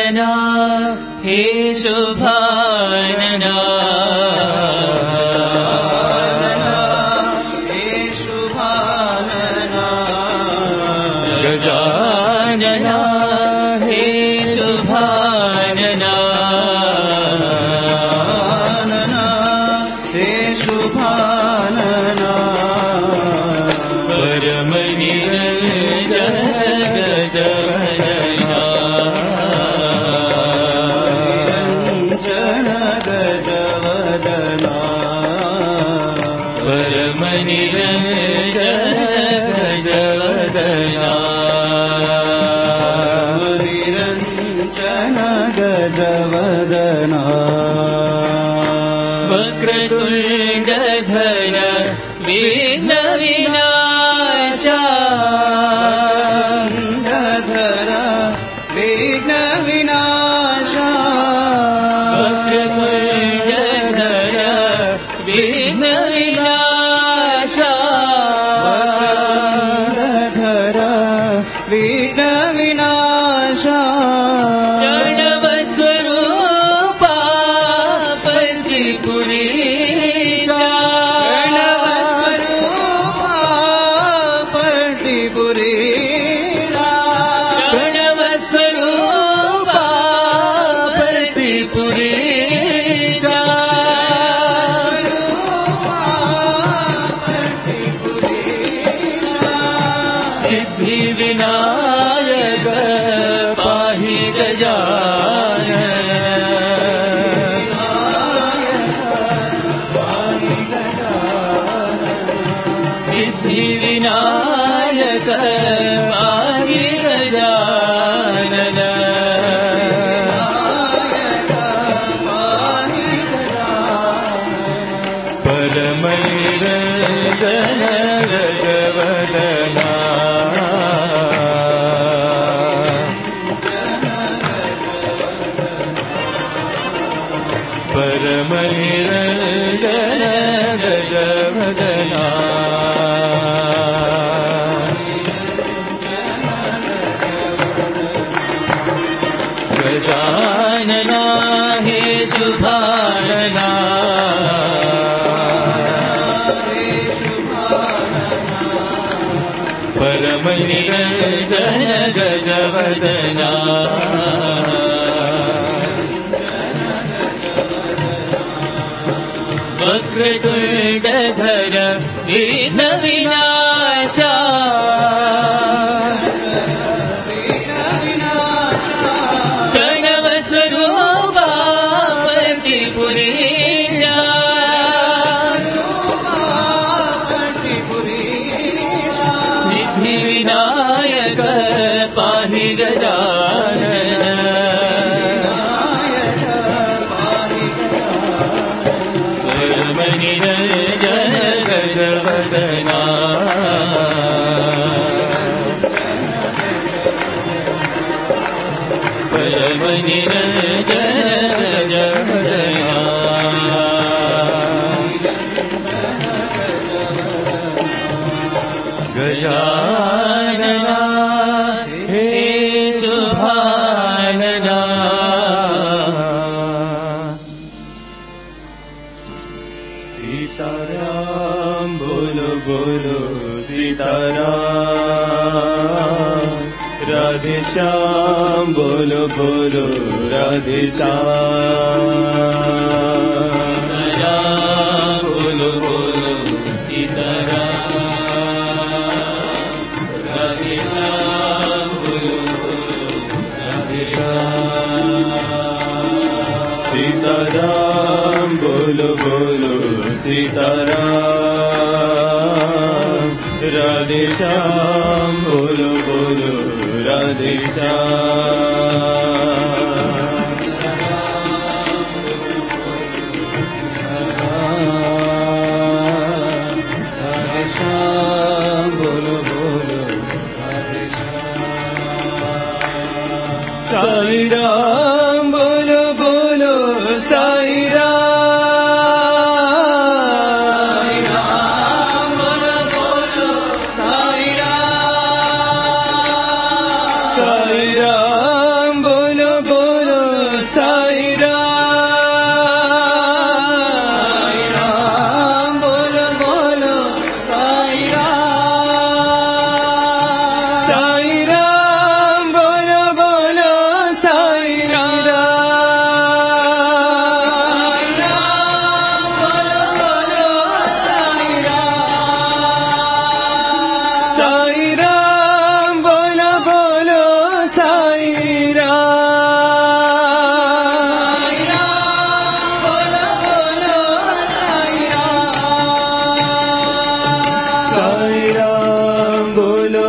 शुभानना हे शुभानना हे शुभानना गजानना हे शुभानना हे शुभानना परम निरंजन गजानना गजवदना परम निरंजन गजवदना निरंजन गजवदना वक्रतुण्डधर विघ्न विनाशा धर विघ्न विनाशा वक्रतुण्डधर विघ्न विनाशा धर विघ्न विनाशा प्रणवस्वरूपा पंडिपुरीशा प्रणवस्वरूपा पंडिपुरीशा प्रणवस्वरूपा पंडिपुरीशा सिद्धि विनायक पाहि गजानन सिद्धि विनायक पाहि गजानन परम निरंजन गजवदना परम निरंजन गजवदना गजानना हे शुभानना परम निरंजन गजवदना वक्रतुण्डधर विघ्न विनाशा प्रणवस्वरूपा पंडिपुरीशा सिद्धि विनायक पाहि गजानन परम निरंजन गजवदना परम निरंजन गजवदना गजानना हे शुभानना सीताराम बोलो बोलो सीताराम राधे श्याम बोलो बोलो राधे श्याम बोलो बोलो सीताराम राधे श्याम बोलो बोलो राधे श्याम सीताराम बोलो बोलो सीताराम राधे श्याम बोलो बोलो राधे श्याम राधे श्याम बोलो बोलो राधे श्याम साई राम बोलो बोलो साई राम साई राम बोलो बोलो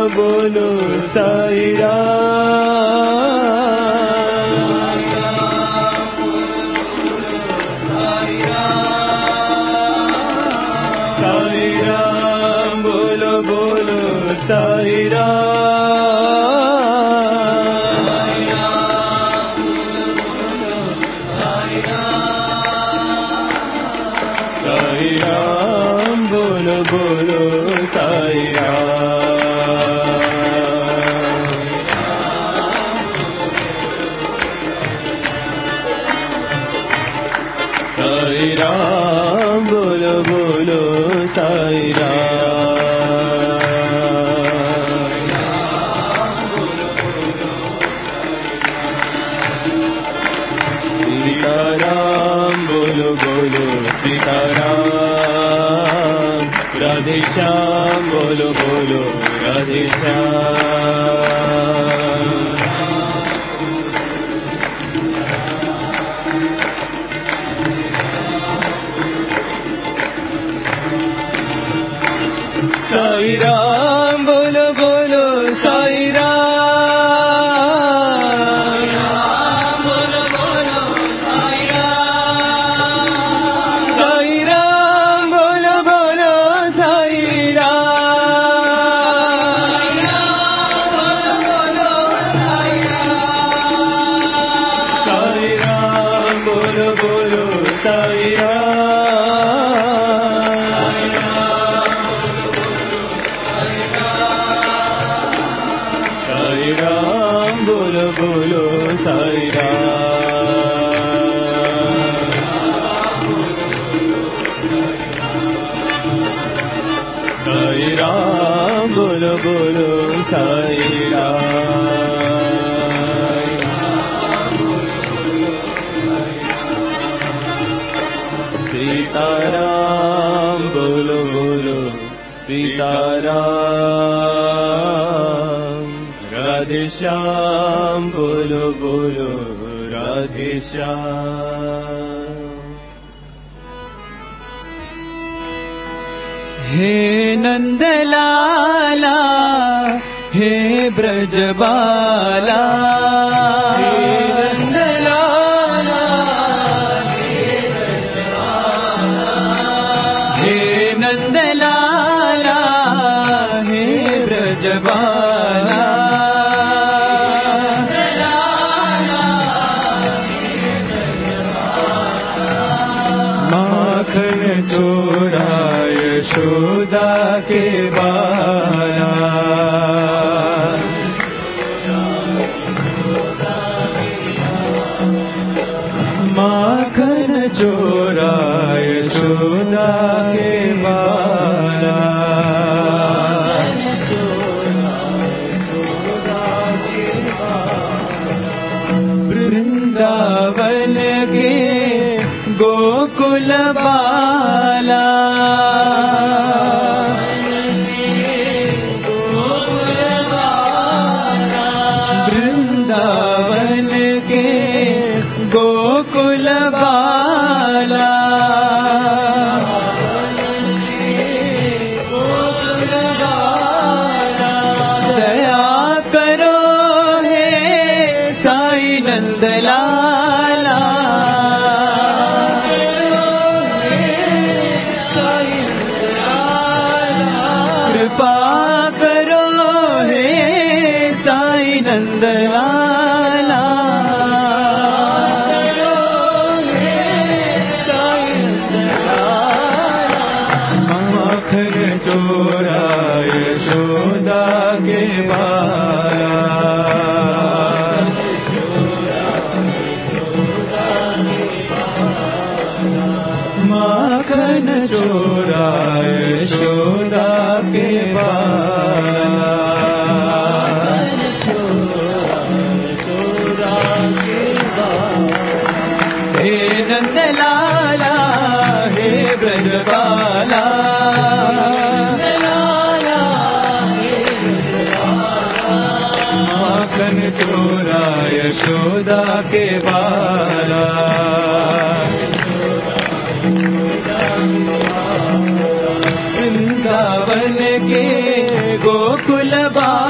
बोलो साई राम बोलो बोलो साई राम बोलो बोलो साई राम बोलो बोलो साई सीताराम बोलो बोलो सीताराम राधे श्याम बोलो बोलो राधे श्याम साई राम बोलो बोलो साई राम बोलो बोलो साई राम साई राम बोलो बोलो साई राम बोलो बोलो साई राम बोलो बोलो साई राम बोलो बोलो साई राम बोलो बोलो साई सीताराम बोलो बोलो सीताराम राधे श्याम बोलो बोलो राधे श्याम हे नंदलाला हे ब्रजबाला हे नंदलाला हे नंदलाला हे ब्रजबाला चोरा यशोदा के बाला माखन चोरा यशोदा के बाला वृंदावन के गोकुल बाला वृंदावन के गोकुल बाला दया करो हे साई नंदलाला कृपा करो हे साई नंदलाला माखन चोरा यशोदा के बाला माखन चोरा यशोदा के बाला हे नंदलाला हे ब्रजबाला माखन चोरा यशोदा के बाला वृंदावन के गोकुल बाला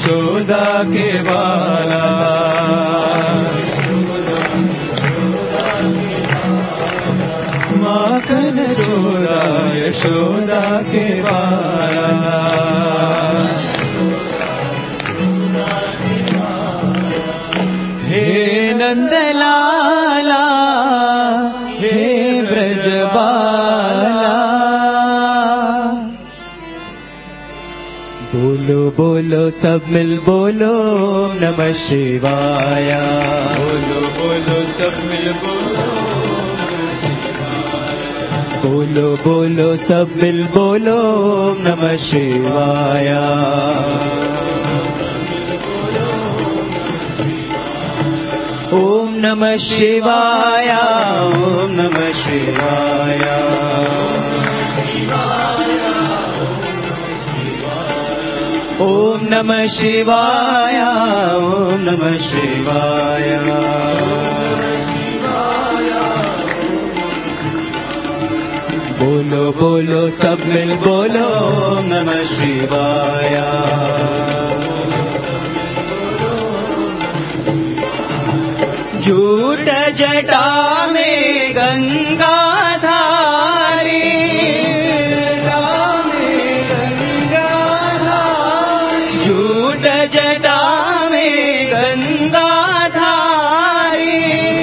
यशोदा के बाला, माखन चोरा यशोदा के बाला। हे नंदलाला हे ब्रजबाला, बोलो बोलो सब मिल बोलो नमः शिवाय, बोलो बोलो सब मिल बोलो, बोलो बोलो सब मिल बोलो नमः शिवाय। ओम नमः शिवाय, ओम नमः शिवाय, ओम नमः शिवाय, ओम नमः शिवाय। बोलो बोलो सब मिल बोलो ओम नमः शिवाय। झूठ जटा में गंगा धारी, झूठ जटा में गंगा धारी,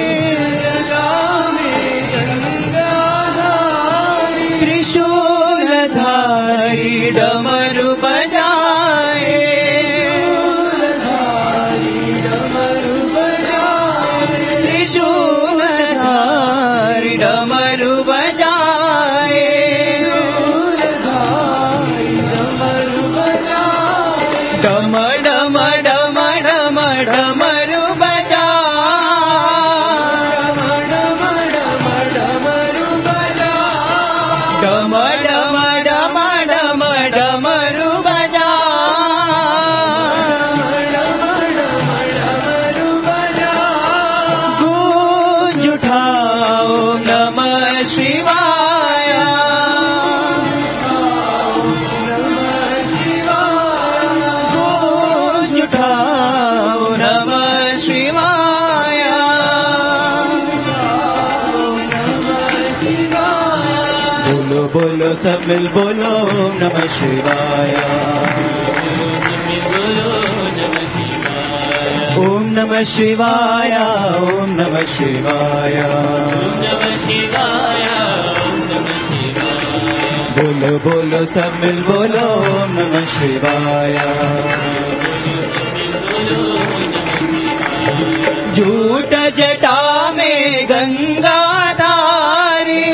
त्रिशूल धारी डमरू बजाए, त्रिशूल धारी डमरू बजाए, डम डम डम डम डमरू बजा, डम डम डम डम डमरू बजा, गूंज उठाओ नमः शिवाय, गूंज उठाओ नमः शिवाय। बोलो बोलो सब मिल बोलो नमः शिवाय, ओम नमः शिवाय, ओम नमः शिवाय, बोलो बोलो सब मिल बोलो ओम नमः शिवाय। झूठ जटा में गंगा धारी,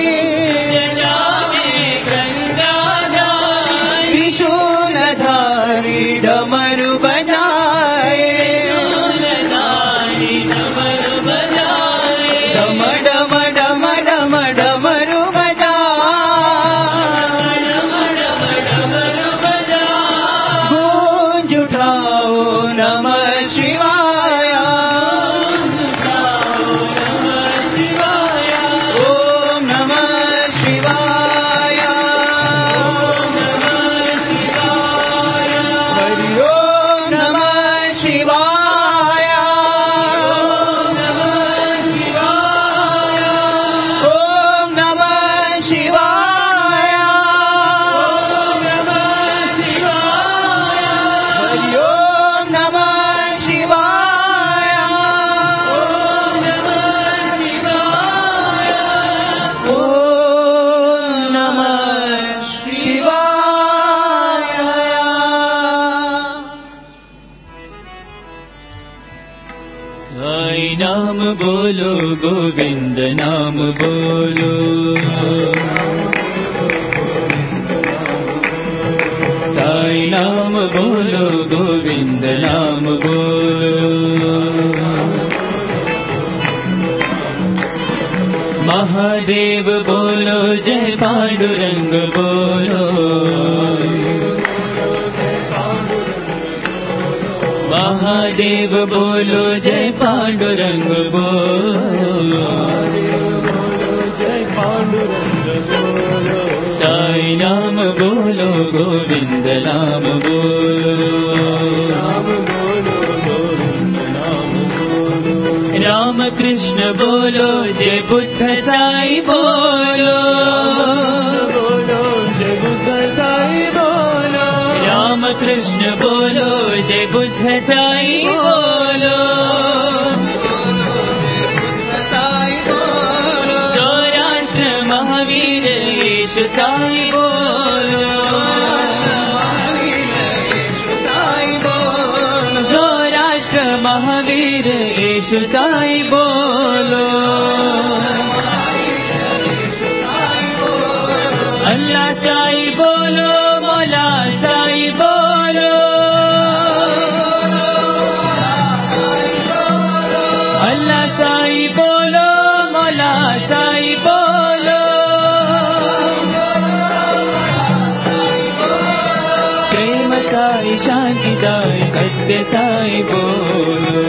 त्रिशूल धारी डमरू बजाए, डम डम डम डम डमरू बजा, गूंज उठाओ नमः शिवाय, ओम नमः शिवाय, हरि ओम नमः शिवाय, ओम नमः शिवाय, हरि ओम नमः शिवाय, ओम नमः शिवाय। साई नाम बोलो गोविंद नाम बोलो, साई नाम बोलो गोविंद नाम बोलो, महादेव बोलो जय पांडुरंग बोलो, महादेव बोलो जय पांडुरंग बोलो, साई नाम बोलो गोविंद नाम बोलो, राम कृष्ण बोलो जय बुद्ध साई बोलो जय बुद्ध साई बोलो राम कृष्ण बोलो जय बुद्ध साई बोलो जो राष्ट्र महावीर यीशु साई बोलो जो राष्ट्र महावीर यीशु साई बोलो अल्लाह साई बोलो मौला साई बोलो अल्लाह साई बोलो मौला साई बोलो प्रेम साई शांति दाई सत्य साई बोलो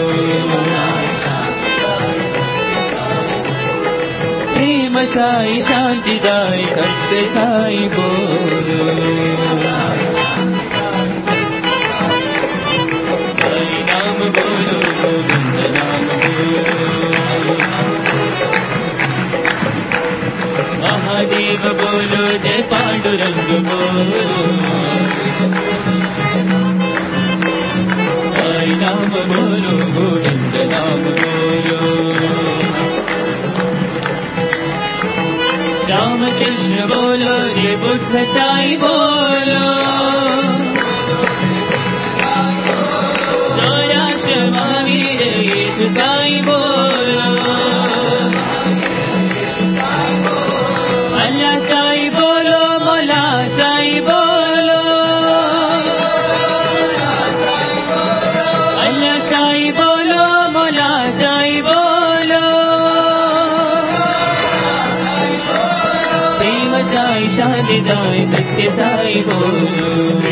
प्रेम साई शांति दाई सत्य साई बोलो साई नाम बोलो गोविंद नाम बोलो महादेव बोलो जय पांडुरंग बोलो साई नाम बोलो गोविंद नाम बोलो राम कृष्ण बोलो जय बुद्ध साई बोलो जो राष्ट्र महावीर यीशु साई बोलो अल्लाह साई बोलो मौला साई बोलो अल्लाह साई बोलो मौला साई बोलो प्रेम साई शांति दाई सत्य साई बोलो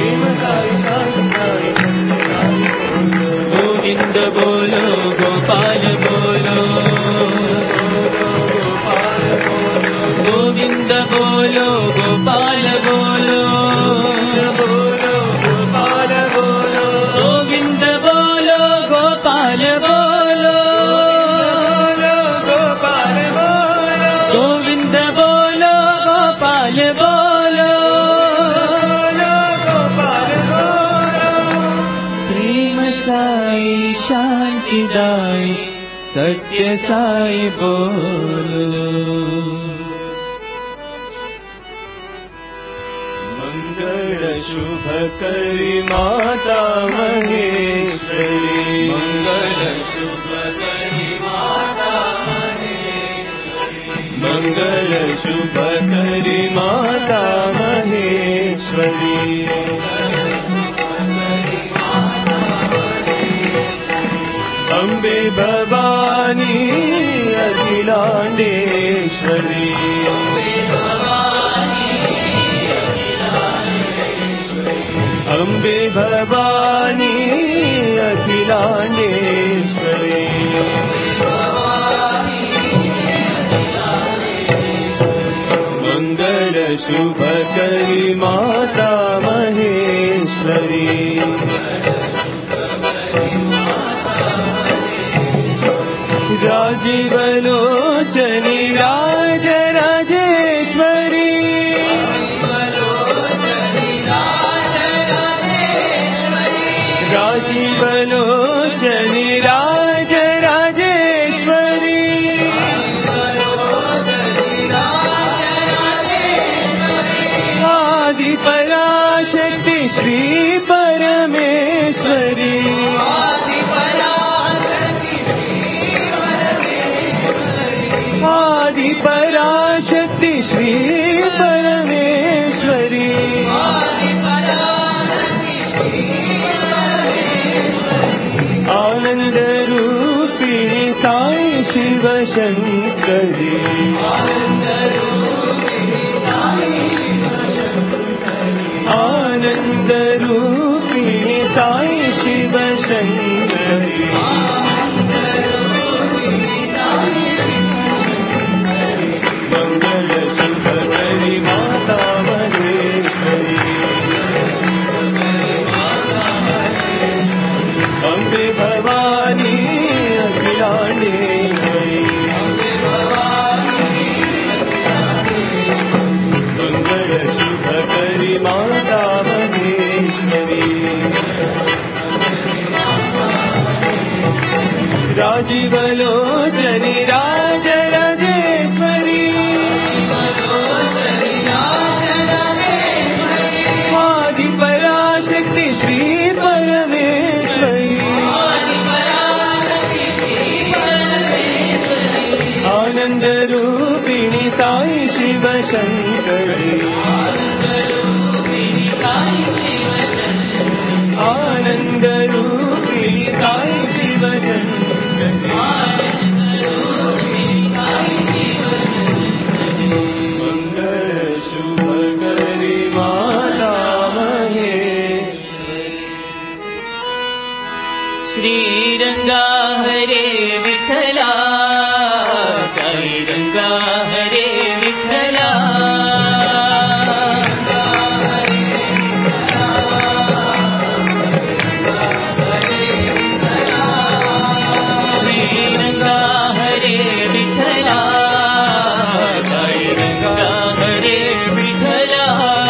गोविंद बोलो गोपाल बोलो गोविंद बोलो गोपाल बोलो गोपाल बोलो गोविंद बोलो गोपाल बोलो गोपाल बोलो गोविंद बोलो गोपाल बोलो गोपाल बोलो प्रेम साई शांति दाई सत्य साई बोलो मंगल शुभ करी माता महेश्वरी मंगल शुभ करी माता महेश्वरी मंगल शुभ करी माता महेश्वरी अम्बे भवानी अखिलांडेश्वरी अम्बे भवानी अखिलांडेश्वरी मंगल शुभ करी माता महेश्वरी राजीव लोचनी राज राजेश्वरी राजीव लोचनी राज राजेश्वरी आदि पराशक्ति श्री परमेश्वरी आदि पराशक्ति श्री परमेश्वरी आनंद रूपिणी साई शिव शंकरी आनंद रूपिणी साई शिव शंकरी मंगल शुभ करी माता महेश्वरी अम्बे भवानी अखिलांडेश्वरी राजीवलोचनी राजराजेश्वरी आदिपराशक्ति श्री परमेश्वरी आनंद रूपिणी साई शिव शंकरी आनंद रूपिणी साई शिव मंगल शुभ करी माता श्रीरंगा हरे विठला साई रंगा हरे विठला श्रीरंगा हरे विठला साई रंगा हरे विठला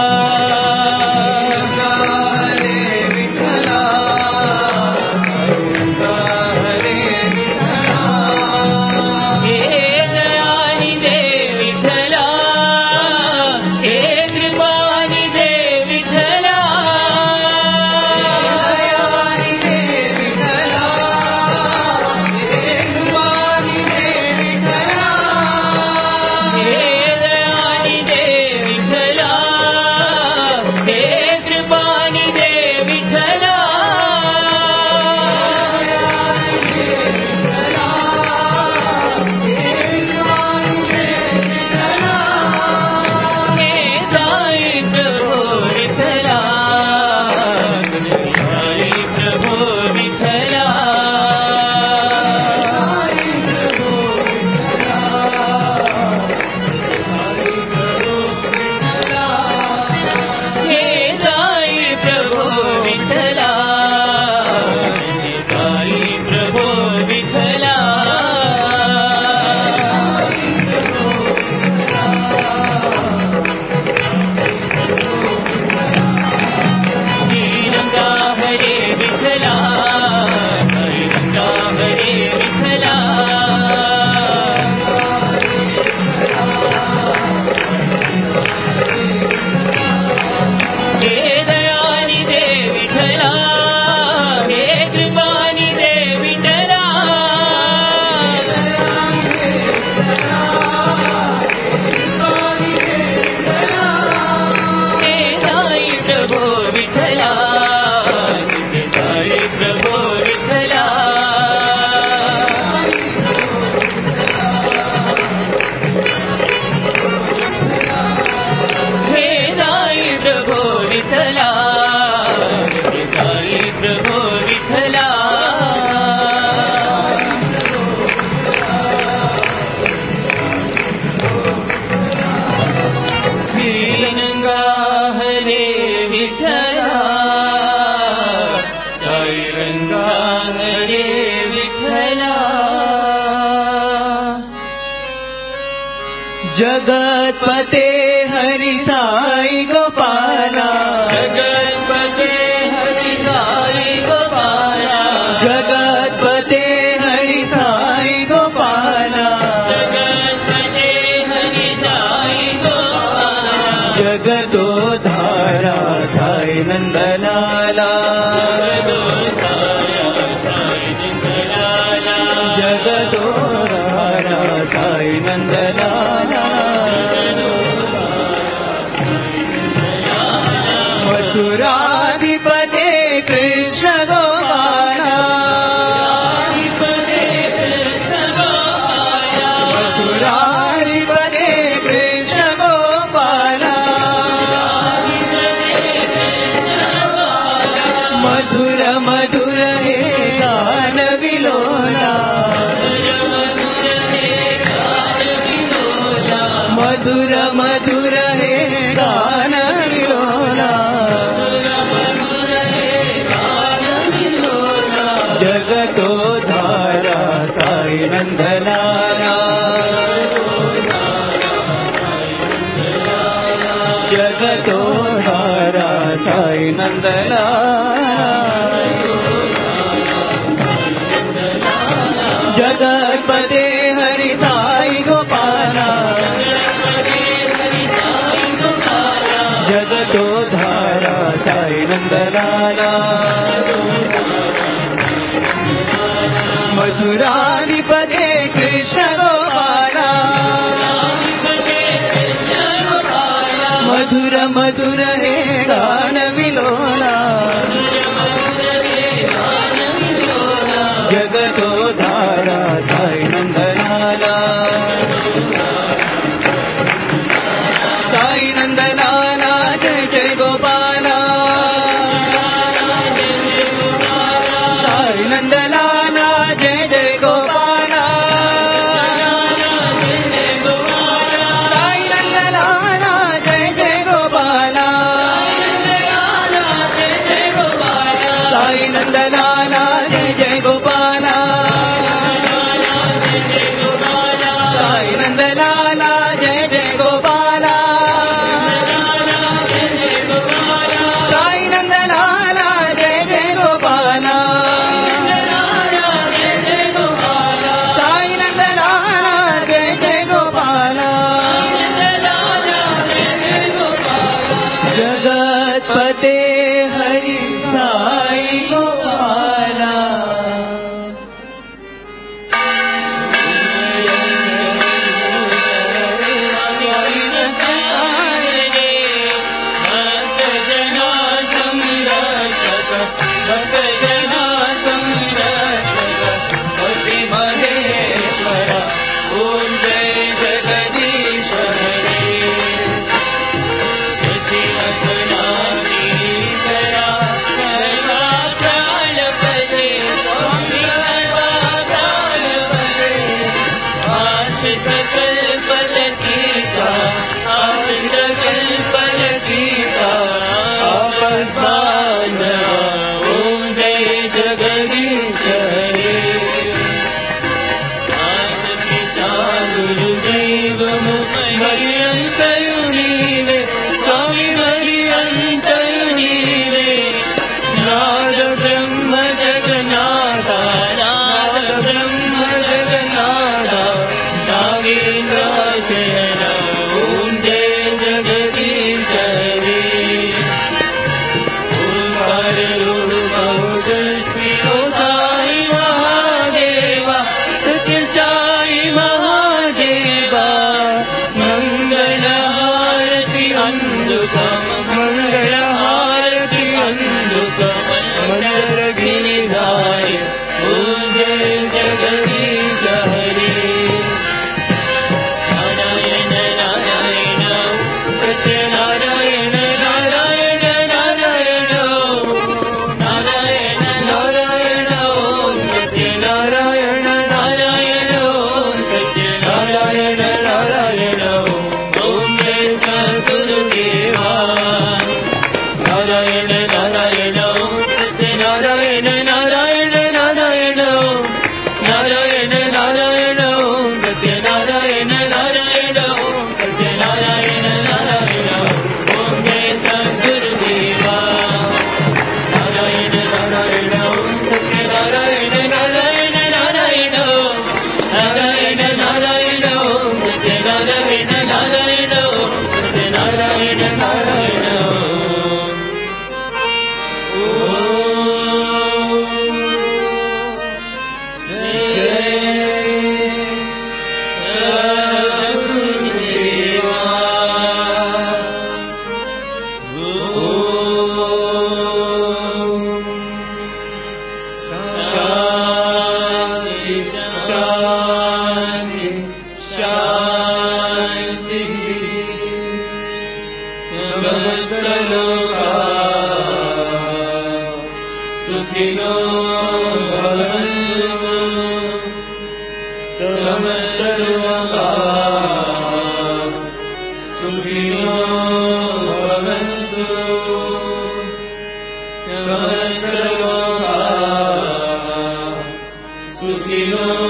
जगतपते हरि साई गोपाला जगतपते हरि साई गोपाला जगतपते हरि साई गोपाला जगतपते हरि साई गोपाला जगदोधारा साई नंदलाला जगदोधारा साई नंदलाला मथुराधिपते कृष्ण गोपाला मथुराधिपते कृष्ण गोपाला मधुर मधुर हे गान विलोला मधुर मधुर हे गान विलोला जगतोधारा साई नंदलाला जगतोधारा साई नंदलाला मथुराधिपते कृष्ण गोपाल मधुर मधुर हे गान विलोला जगदोधारा साई नंदलाला साई नंदलाला जय जय गोपाला साई नंदलाला जय जय गोपाला साई नंदलाला जय जय गोपाला साई नंदलाला जय जय गोपाला साई नंदलाला जय जय गोपाला साई नंदलाला जय जय गोपाला साई नंदलाला जय जय गोपाला जगतपते हरि साई गोपाला Sukhino